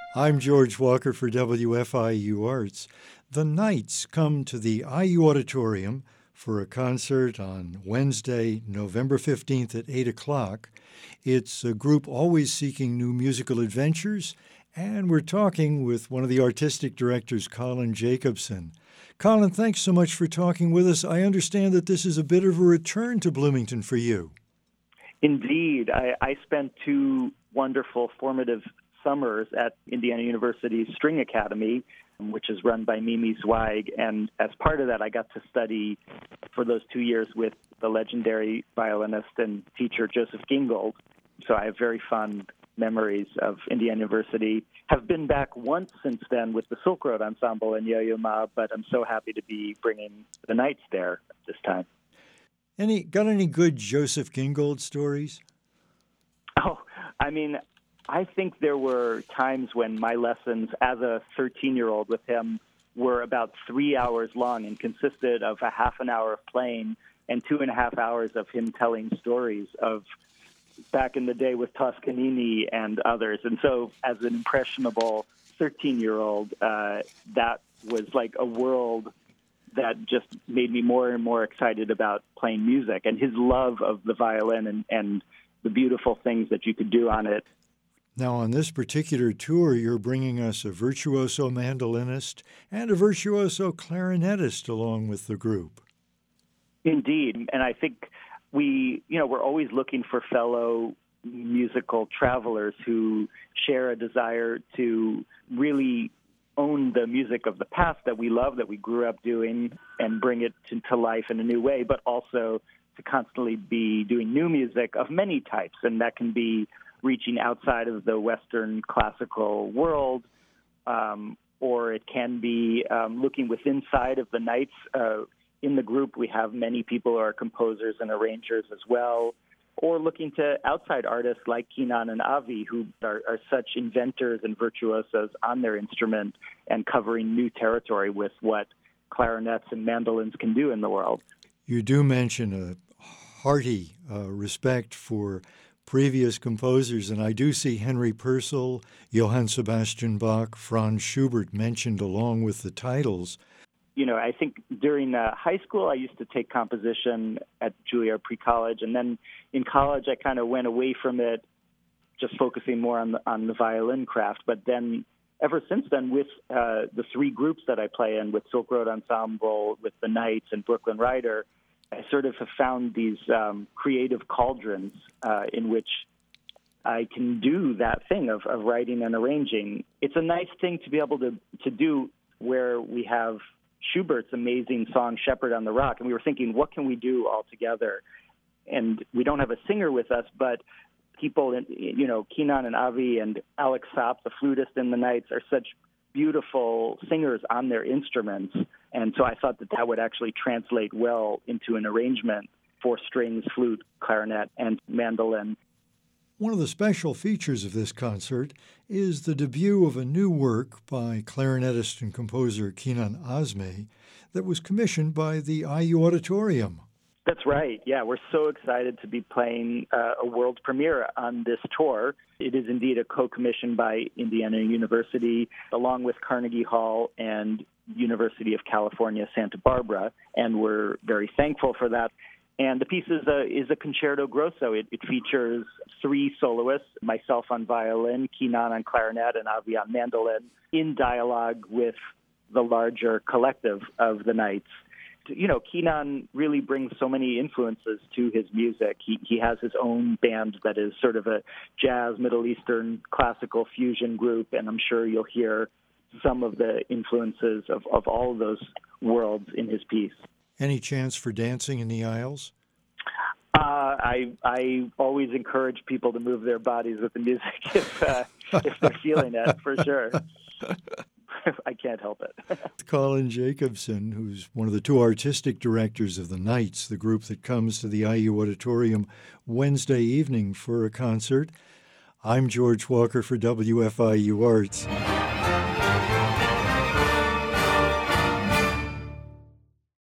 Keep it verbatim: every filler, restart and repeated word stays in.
I'm George Walker for W F I U Arts. The Knights come to the I U Auditorium for a concert on Wednesday, November fifteenth at eight o'clock. It's a group always seeking new musical adventures, and we're talking with one of the artistic directors, Colin Jacobson. Colin, thanks so much for talking with us. I understand that this is a bit of a return to Bloomington for you. Indeed. I, I spent two wonderful, formative summers at Indiana University's String Academy, which is run by Mimi Zweig. And as part of that, I got to study for those two years with the legendary violinist and teacher Joseph Gingold. So I have very fond memories of Indiana University. Have been back once since then with the Silk Road Ensemble and Yo-Yo Ma, but I'm so happy to be bringing the Knights there this time. Any got any good Joseph Gingold stories? Oh, I mean, I think there were times when my lessons as a thirteen-year-old with him were about three hours long and consisted of a half an hour of playing and two and a half hours of him telling stories of back in the day with Toscanini and others. And so as an impressionable thirteen-year-old, uh, that was like a world that just made me more and more excited about playing music, and his love of the violin and, and the beautiful things that you could do on it. Now, on this particular tour, you're bringing us a virtuoso mandolinist and a virtuoso clarinetist along with the group. Indeed, and I think we, you know, we're always looking for fellow musical travelers who share a desire to really own the music of the past that we love, that we grew up doing, and bring it to, to life in a new way, but also to constantly be doing new music of many types, and that can be reaching outside of the Western classical world, um, or it can be um, looking within inside of the Knights. Uh, in the group, we have many people who are composers and arrangers as well, or looking to outside artists like Keenan and Avi, who are, are such inventors and virtuosos on their instrument and covering new territory with what clarinets and mandolins can do in the world. You do mention a hearty uh, respect for previous composers, and I do see Henry Purcell, Johann Sebastian Bach, Franz Schubert mentioned along with the titles. You know, I think during uh, high school, I used to take composition at Juilliard Pre-College, and then in college, I kind of went away from it, just focusing more on the, on the violin craft. But then ever since then, with uh, the three groups that I play in, with Silk Road Ensemble, with the Knights, and Brooklyn Rider, I sort of have found these um, creative cauldrons uh, in which I can do that thing of, of writing and arranging. It's a nice thing to be able to, to do where we have Schubert's amazing song, Shepherd on the Rock, and we were thinking, what can we do all together? And we don't have a singer with us, but people, you know, Keenan and Avi and Alex Sapp, the flutist in the Knights, are such beautiful singers on their instruments. And so I thought that that would actually translate well into an arrangement for strings, flute, clarinet, and mandolin. One of the special features of this concert is the debut of a new work by clarinetist and composer Keenan Azmeh that was commissioned by the I U Auditorium. That's right. Yeah, we're so excited to be playing uh, a world premiere on this tour. It is indeed a co-commission by Indiana University, along with Carnegie Hall and University of California, Santa Barbara, and we're very thankful for that. And the piece is a, is a concerto grosso. It, it features three soloists, myself on violin, Keenan on clarinet, and Avi on mandolin, in dialogue with the larger collective of the Knights. You know, Keenan really brings so many influences to his music. He, he has his own band that is sort of a jazz, Middle Eastern, classical fusion group, and I'm sure you'll hear some of the influences of, of all of those worlds in his piece. Any chance for dancing in the aisles? Uh, I I always encourage people to move their bodies with the music if uh, if they're feeling it, for sure. I can't help it. Colin Jacobson, who's one of the two artistic directors of the Knights, the group that comes to the I U Auditorium Wednesday evening for a concert. I'm George Walker for W F I U Arts.